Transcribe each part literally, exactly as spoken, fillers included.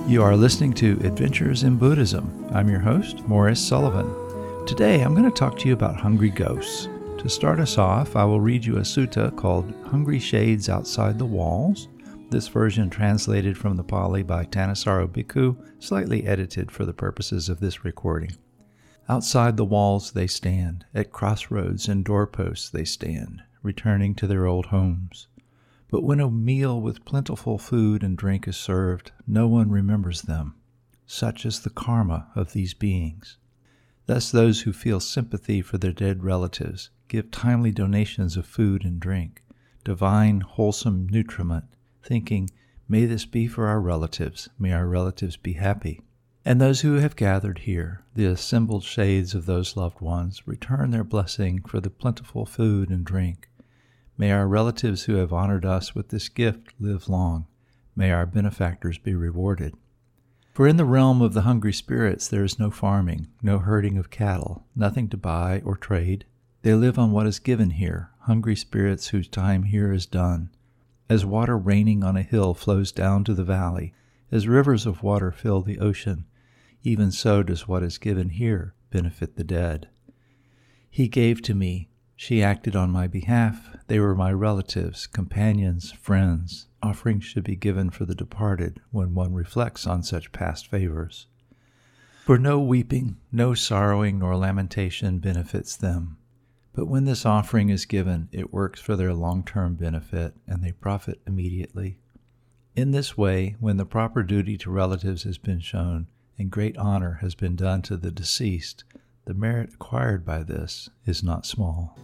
You are listening to Adventures in Buddhism. I'm your host, Morris Sullivan. Today I'm going to talk to you about hungry ghosts. To start us off, I will read you a sutta called Hungry Shades Outside the Walls. This version translated from the Pali by Thanissaro Bhikkhu, slightly edited for the purposes of this recording. Outside the walls they stand, at crossroads and doorposts they stand, returning to their old homes. But when a meal with plentiful food and drink is served, no one remembers them. Such is the karma of these beings. Thus those who feel sympathy for their dead relatives give timely donations of food and drink, divine, wholesome nutriment, thinking, may this be for our relatives, may our relatives be happy. And those who have gathered here, the assembled shades of those loved ones, return their blessing for the plentiful food and drink. May our relatives who have honored us with this gift live long. May our benefactors be rewarded. For in the realm of the hungry spirits there is no farming, no herding of cattle, nothing to buy or trade. They live on what is given here, hungry spirits whose time here is done. As water raining on a hill flows down to the valley, as rivers of water fill the ocean, even so does what is given here benefit the dead. He gave to me. She acted on my behalf. They were my relatives, companions, friends. Offerings should be given for the departed when one reflects on such past favors. For no weeping, no sorrowing nor lamentation benefits them. But when this offering is given, it works for their long-term benefit, and they profit immediately. In this way, when the proper duty to relatives has been shown, and great honor has been done to the deceased, the merit acquired by this is not small.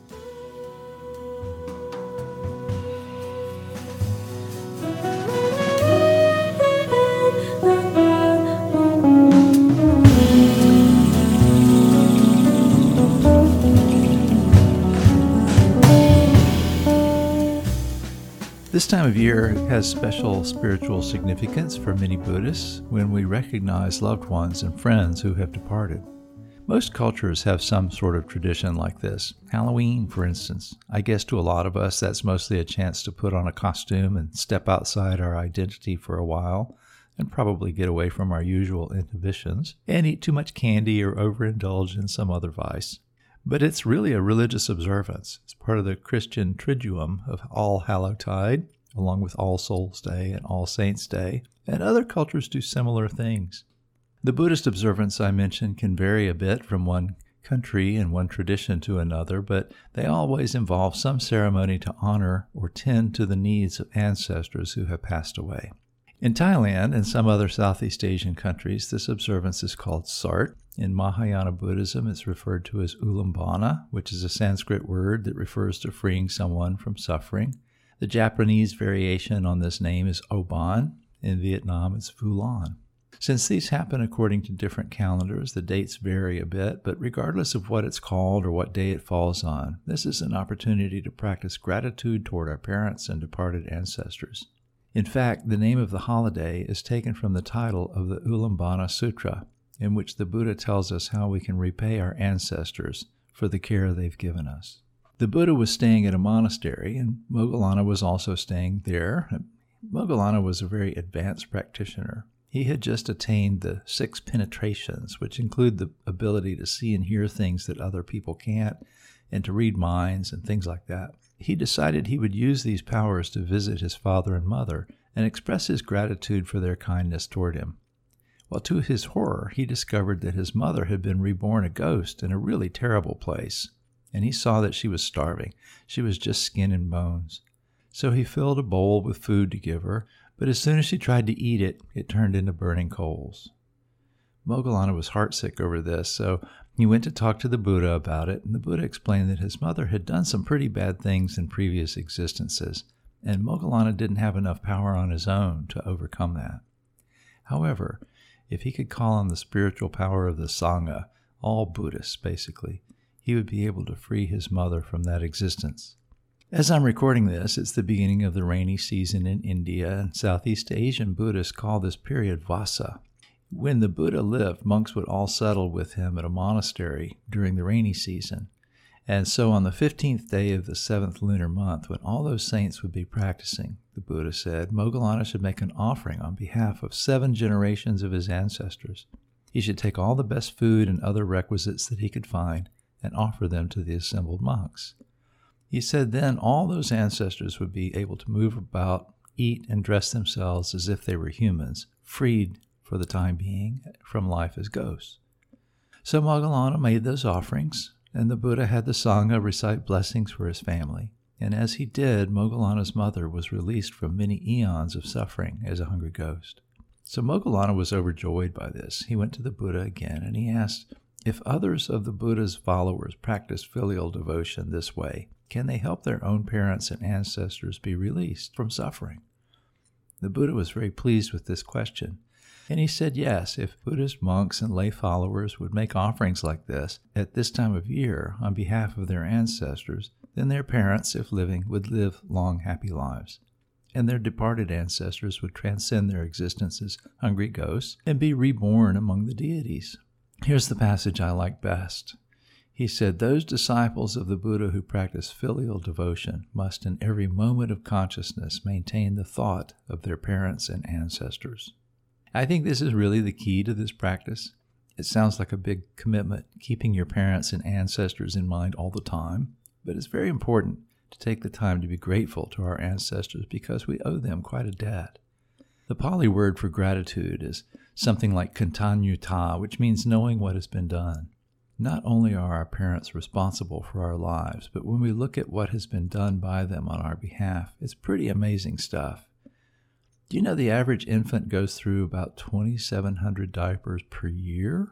This time of year has special spiritual significance for many Buddhists when we recognize loved ones and friends who have departed. Most cultures have some sort of tradition like this. Halloween, for instance. I guess to a lot of us that's mostly a chance to put on a costume and step outside our identity for a while and probably get away from our usual inhibitions and eat too much candy or overindulge in some other vice. But it's really a religious observance. It's part of the Christian Triduum of All Hallowtide, along with All Souls Day and All Saints Day, and other cultures do similar things. The Buddhist observance I mentioned can vary a bit from one country and one tradition to another, but they always involve some ceremony to honor or tend to the needs of ancestors who have passed away. In Thailand and some other Southeast Asian countries, this observance is called Sart. In Mahayana Buddhism, it's referred to as Ulambana, which is a Sanskrit word that refers to freeing someone from suffering. The Japanese variation on this name is Oban. In Vietnam, it's Vulan. Since these happen according to different calendars, the dates vary a bit, but regardless of what it's called or what day it falls on, this is an opportunity to practice gratitude toward our parents and departed ancestors. In fact, the name of the holiday is taken from the title of the Ulambana Sutra, in which the Buddha tells us how we can repay our ancestors for the care they've given us. The Buddha was staying at a monastery, and Moggallana was also staying there. Moggallana was a very advanced practitioner. He had just attained the six penetrations, which include the ability to see and hear things that other people can't, and to read minds and things like that. He decided he would use these powers to visit his father and mother and express his gratitude for their kindness toward him. Well, to his horror, he discovered that his mother had been reborn a ghost in a really terrible place, and he saw that she was starving. She was just skin and bones. So he filled a bowl with food to give her, but as soon as she tried to eat it, it turned into burning coals. Moggallana was heartsick over this, so he went to talk to the Buddha about it, and the Buddha explained that his mother had done some pretty bad things in previous existences, and Moggallana didn't have enough power on his own to overcome that. However, if he could call on the spiritual power of the Sangha, all Buddhists basically, he would be able to free his mother from that existence. As I'm recording this, it's the beginning of the rainy season in India, and Southeast Asian Buddhists call this period Vassa. When the Buddha lived, monks would all settle with him at a monastery during the rainy season, And so on the fifteenth day of the seventh lunar month, when all those saints would be practicing, the Buddha said, Moggallana should make an offering on behalf of seven generations of his ancestors. He should take all the best food and other requisites that he could find and offer them to the assembled monks. He said then all those ancestors would be able to move about, eat, and dress themselves as if they were humans, freed for the time being from life as ghosts. So Moggallana made those offerings, and the Buddha had the Sangha recite blessings for his family. And as he did, Moggallana's mother was released from many eons of suffering as a hungry ghost. So Moggallana was overjoyed by this. He went to the Buddha again, and he asked, if others of the Buddha's followers practice filial devotion this way, can they help their own parents and ancestors be released from suffering? The Buddha was very pleased with this question. And he said yes, if Buddhist monks and lay followers would make offerings like this at this time of year on behalf of their ancestors, then their parents, if living, would live long, happy lives. And their departed ancestors would transcend their existence as hungry ghosts and be reborn among the deities. Here's the passage I like best. He said, those disciples of the Buddha who practice filial devotion must in every moment of consciousness maintain the thought of their parents and ancestors. I think this is really the key to this practice. It sounds like a big commitment, keeping your parents and ancestors in mind all the time, but it's very important to take the time to be grateful to our ancestors because we owe them quite a debt. The Pali word for gratitude is something like kantanyuta, which means knowing what has been done. Not only are our parents responsible for our lives, but when we look at what has been done by them on our behalf, it's pretty amazing stuff. Do you know the average infant goes through about twenty-seven hundred diapers per year?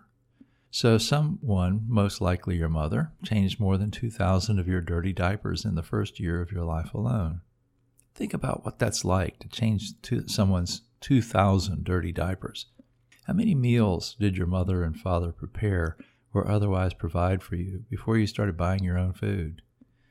So someone, most likely your mother, changed more than two thousand of your dirty diapers in the first year of your life alone. Think about what that's like to change to someone's two thousand dirty diapers. How many meals did your mother and father prepare or otherwise provide for you before you started buying your own food?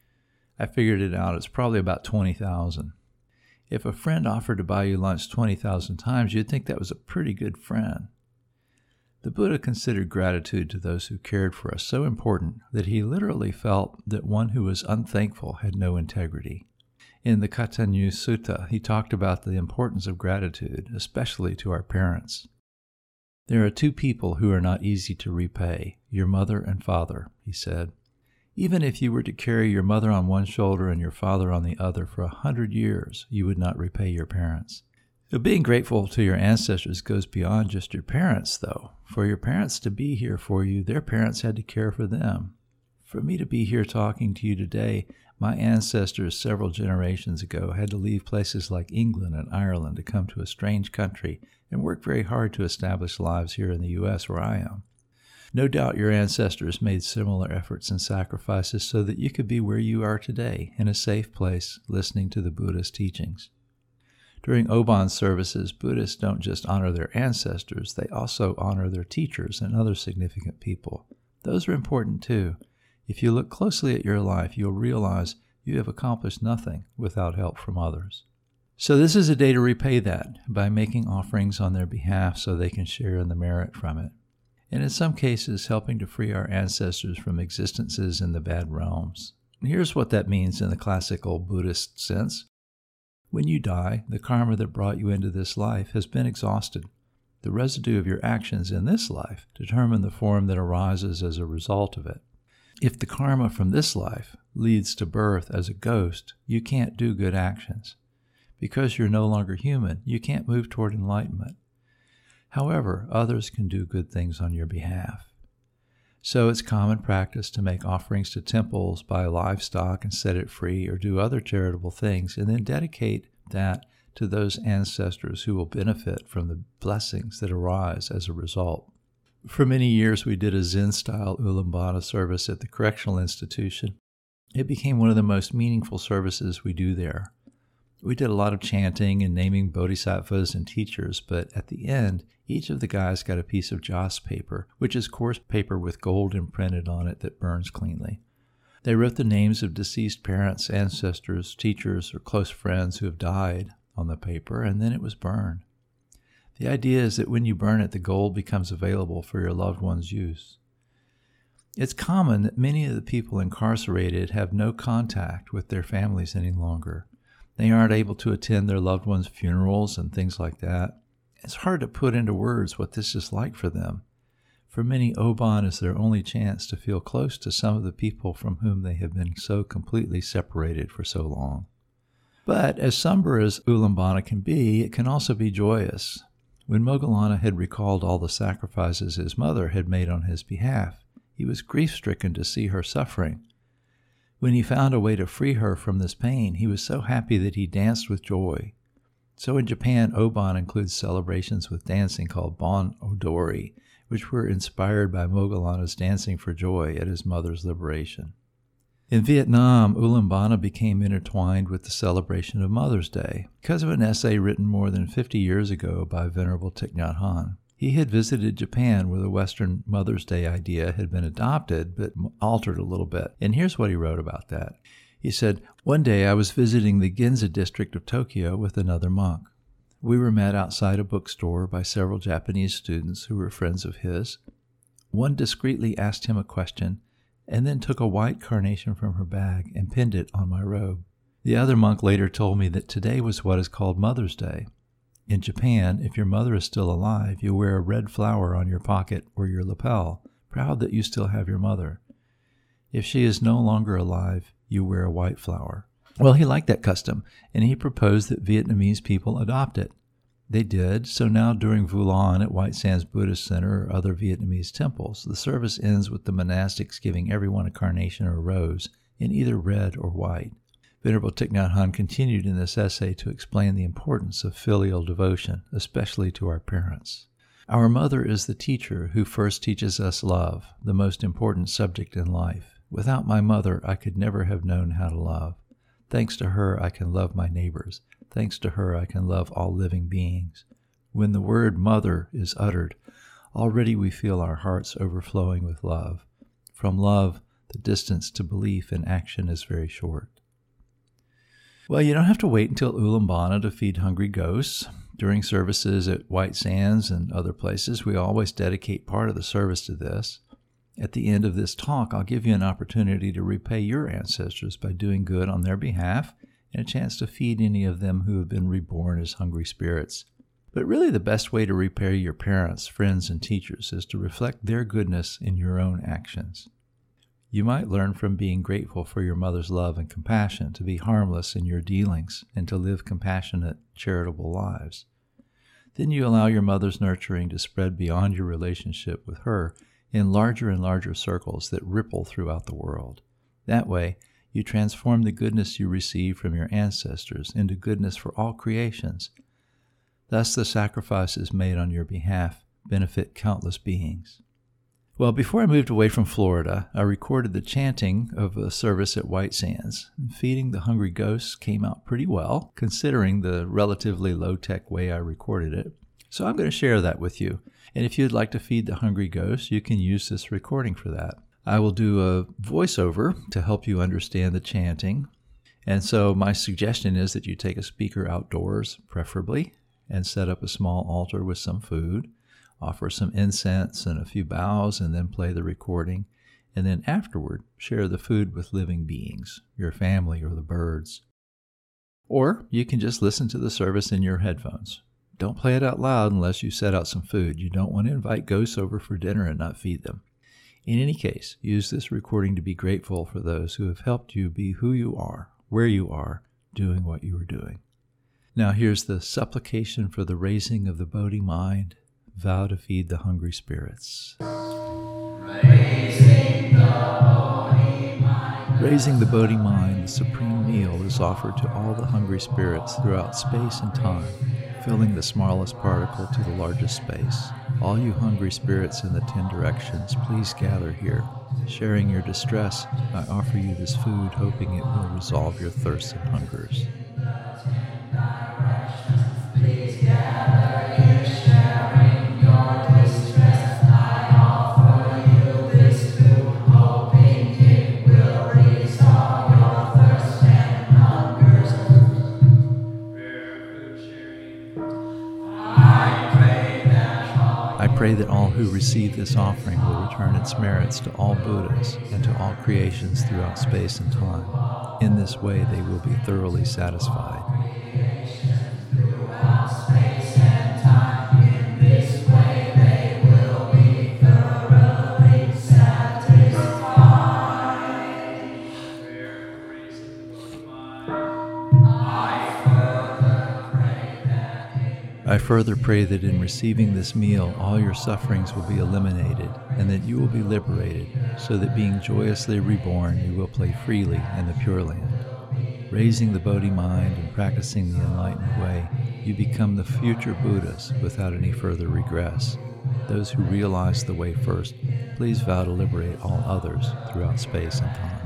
I figured it out. It's probably about twenty thousand. If a friend offered to buy you lunch twenty thousand times, you'd think that was a pretty good friend. The Buddha considered gratitude to those who cared for us so important that he literally felt that one who was unthankful had no integrity. In the Kathanyuta Sutta, he talked about the importance of gratitude, especially to our parents. There are two people who are not easy to repay, your mother and father, he said. Even if you were to carry your mother on one shoulder and your father on the other for a hundred years, you would not repay your parents. So being grateful to your ancestors goes beyond just your parents, though. For your parents to be here for you, their parents had to care for them. For me to be here talking to you today, my ancestors several generations ago had to leave places like England and Ireland to come to a strange country and work very hard to establish lives here in the U S where I am. No doubt your ancestors made similar efforts and sacrifices so that you could be where you are today, in a safe place, listening to the Buddha's teachings. During Obon services, Buddhists don't just honor their ancestors, they also honor their teachers and other significant people. Those are important too. If you look closely at your life, you'll realize you have accomplished nothing without help from others. So this is a day to repay that by making offerings on their behalf so they can share in the merit from it. And in some cases, helping to free our ancestors from existences in the bad realms. And here's what that means in the classical Buddhist sense. When you die, the karma that brought you into this life has been exhausted. The residue of your actions in this life determine the form that arises as a result of it. If the karma from this life leads to birth as a ghost, you can't do good actions. Because you're no longer human, you can't move toward enlightenment. However, others can do good things on your behalf. So it's common practice to make offerings to temples, buy livestock and set it free, or do other charitable things, and then dedicate that to those ancestors who will benefit from the blessings that arise as a result. For many years, we did a Zen-style Ulambana service at the correctional institution. It became one of the most meaningful services we do there. We did a lot of chanting and naming bodhisattvas and teachers, but at the end, each of the guys got a piece of joss paper, which is coarse paper with gold imprinted on it that burns cleanly. They wrote the names of deceased parents, ancestors, teachers, or close friends who have died on the paper, and then it was burned. The idea is that when you burn it, the gold becomes available for your loved one's use. It's common that many of the people incarcerated have no contact with their families any longer. They aren't able to attend their loved ones' funerals and things like that. It's hard to put into words what this is like for them. For many, Oban is their only chance to feel close to some of the people from whom they have been so completely separated for so long. But as somber as Ulumbana can be, it can also be joyous. When Moggallana had recalled all the sacrifices his mother had made on his behalf, he was grief-stricken to see her suffering. When he found a way to free her from this pain, he was so happy that he danced with joy. So in Japan, Oban includes celebrations with dancing called Bon Odori, which were inspired by Moggallana's dancing for joy at his mother's liberation. In Vietnam, Ulumbana became intertwined with the celebration of Mother's Day because of an essay written more than fifty years ago by Venerable Thich Nhat Hanh. He had visited Japan where the Western Mother's Day idea had been adopted but altered a little bit. And here's what he wrote about that. He said, "One day I was visiting the Ginza district of Tokyo with another monk. We were met outside a bookstore by several Japanese students who were friends of his. One discreetly asked him a question and then took a white carnation from her bag and pinned it on my robe. The other monk later told me that today was what is called Mother's Day. In Japan, if your mother is still alive, you wear a red flower on your pocket or your lapel, proud that you still have your mother. If she is no longer alive, you wear a white flower." Well, he liked that custom, and he proposed that Vietnamese people adopt it. They did, so now during Vu Lan at White Sands Buddhist Center or other Vietnamese temples, the service ends with the monastics giving everyone a carnation or a rose in either red or white. Venerable Thich Nhat Hanh continued in this essay to explain the importance of filial devotion, especially to our parents. Our mother is the teacher who first teaches us love, the most important subject in life. Without my mother, I could never have known how to love. Thanks to her, I can love my neighbors. Thanks to her, I can love all living beings. When the word mother is uttered, already we feel our hearts overflowing with love. From love, the distance to belief and action is very short. Well, you don't have to wait until Ulumbana to feed hungry ghosts. During services at White Sands and other places, we always dedicate part of the service to this. At the end of this talk, I'll give you an opportunity to repay your ancestors by doing good on their behalf and a chance to feed any of them who have been reborn as hungry spirits. But really the best way to repay your parents, friends, and teachers is to reflect their goodness in your own actions. You might learn from being grateful for your mother's love and compassion to be harmless in your dealings and to live compassionate, charitable lives. Then you allow your mother's nurturing to spread beyond your relationship with her in larger and larger circles that ripple throughout the world. That way, you transform the goodness you receive from your ancestors into goodness for all creations. Thus, the sacrifices made on your behalf benefit countless beings. Well, before I moved away from Florida, I recorded the chanting of a service at White Sands. Feeding the hungry ghosts came out pretty well, considering the relatively low-tech way I recorded it. So I'm going to share that with you. And if you'd like to feed the hungry ghosts, you can use this recording for that. I will do a voiceover to help you understand the chanting. And so my suggestion is that you take a speaker outdoors, preferably, and set up a small altar with some food, offer some incense and a few bows, and then play the recording. And then afterward, share the food with living beings, your family or the birds. Or you can just listen to the service in your headphones. Don't play it out loud unless you set out some food. You don't want to invite ghosts over for dinner and not feed them. In any case, use this recording to be grateful for those who have helped you be who you are, where you are, doing what you are doing. Now here's the supplication for the raising of the Bodhi mind. Vow to feed the hungry spirits. Raising the Bodhi mind. Raising the Bodhi mind, the supreme meal is offered to all the hungry spirits throughout space and time, filling the smallest particle to the largest space. All you hungry spirits in the ten directions, please gather here. Sharing your distress, I offer you this food, hoping it will resolve your thirsts and hungers. I pray that all who receive this offering will return its merits to all Buddhas and to all creations throughout space and time. In this way, they will be thoroughly satisfied. I further pray that in receiving this meal, all your sufferings will be eliminated, and that you will be liberated, so that being joyously reborn, you will play freely in the Pure Land. Raising the Bodhi mind and practicing the enlightened way, you become the future Buddhas without any further regress. Those who realize the way first, please vow to liberate all others throughout space and time.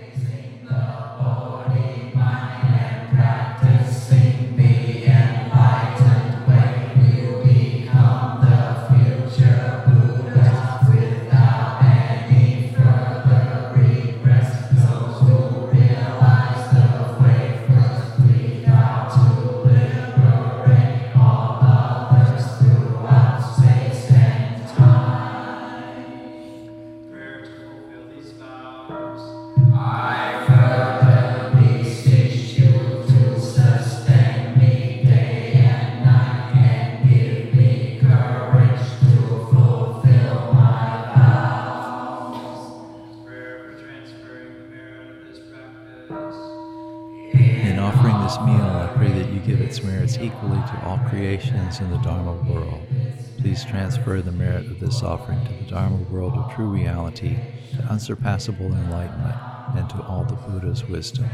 In offering this meal, I pray that you give its merits equally to all creations in the Dharma world. Please transfer the merit of this offering to the Dharma world of true reality, to unsurpassable enlightenment, and to all the Buddha's wisdoms.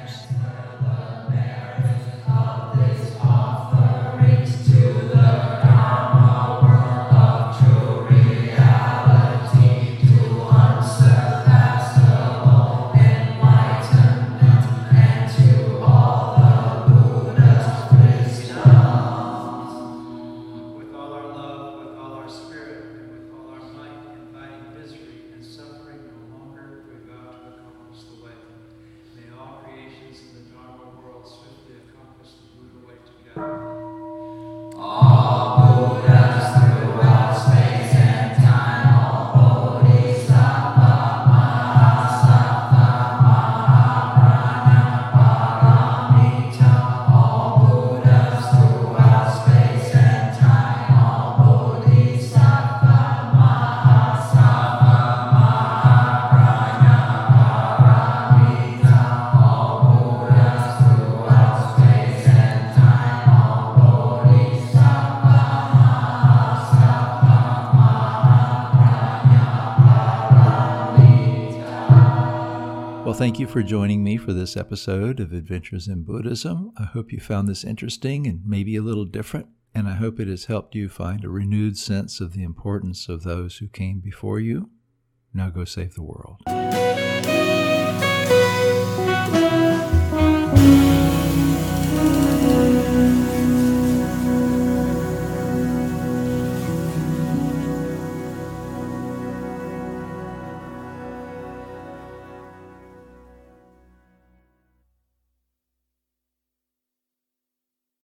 Well, thank you for joining me for this episode of Adventures in Buddhism. I hope you found this interesting and maybe a little different, and I hope it has helped you find a renewed sense of the importance of those who came before you. Now go save the world.